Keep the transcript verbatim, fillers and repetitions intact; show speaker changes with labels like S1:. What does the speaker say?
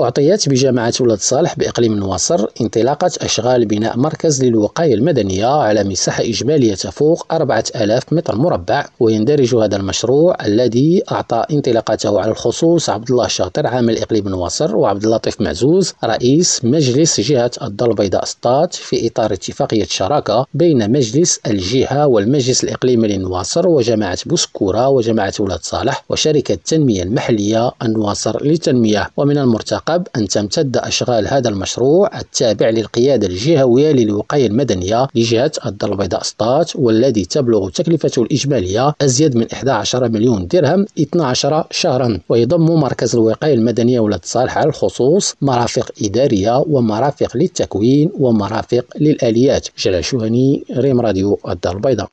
S1: أعطيت بجامعة ولاد صالح بإقليم النواصر انطلاقة أشغال بناء مركز للوقاية المدنية على مساحة إجمالية تفوق أربعة آلاف متر مربع. ويندرج هذا المشروع الذي أعطى انطلاقته على الخصوص عبد الله شاطر عامل إقليم النواصر وعبد اللطيف معزوز رئيس مجلس جهة الدار البيضاء سطات في إطار اتفاقية شراكة بين مجلس الجهة والمجلس الإقليمي للنواصر وجماعة بوسكورة وجماعة ولاد صالح وشركة التنمية المحلية النواصر للتنمية. ومن المرتقب أن تمتد أشغال هذا المشروع التابع للقيادة الجهوية للوقاية المدنية لجهة الدار البيضاء سطات، والذي تبلغ تكلفته الإجمالية أزيد من إحدى عشر مليون درهم اثنا عشر شهرا. ويضم مركز الوقاية المدنية ولاد صالح على الخصوص مرافق إدارية ومرافق للتكوين ومرافق للآليات. جلال شوهني، ريم راديو الدار البيضاء.